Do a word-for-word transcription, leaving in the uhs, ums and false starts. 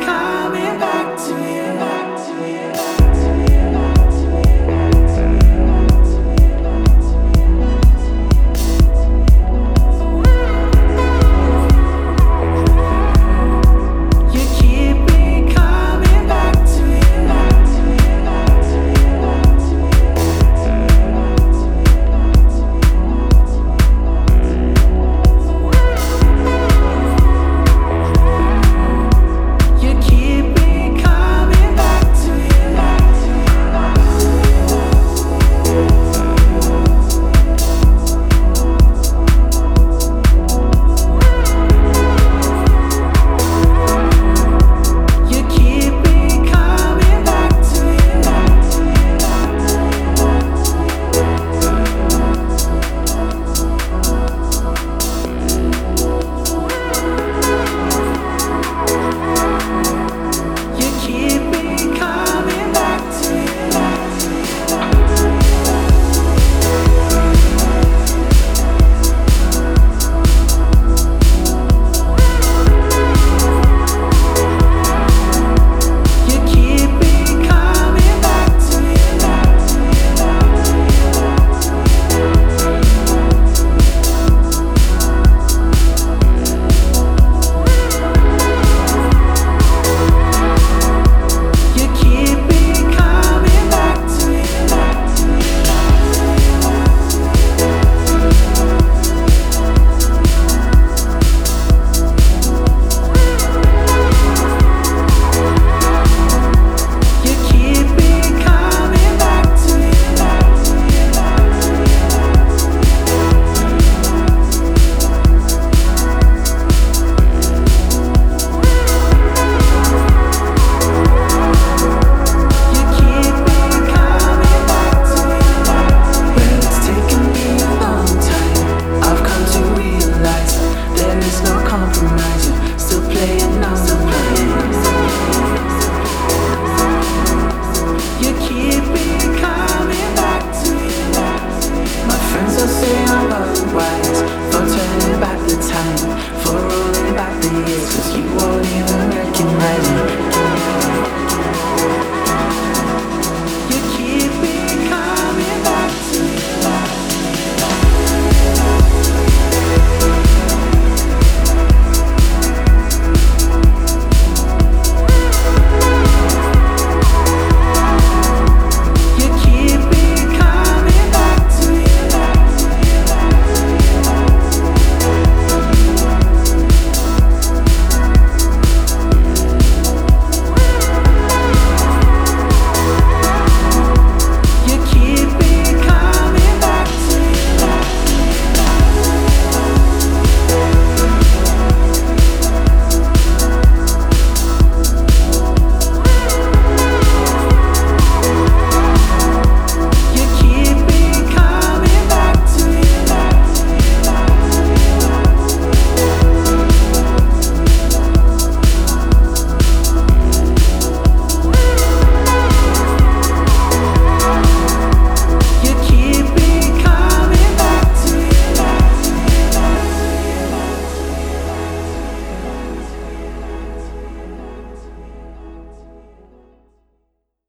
coming back to you. You keep me coming back to you. You keep me coming back to you. You keep me coming back to you. You keep me coming back to you. You keep me coming back to You keep me coming back to You keep me coming back to You keep me coming back to Well, it's taken me a long time. I've come to realize there is no compromise. Still playing on the line. You keep me coming back to you. My friends will say I'm otherwise for turning back the time, for rolling back the years, 'cause you won't even recognize me.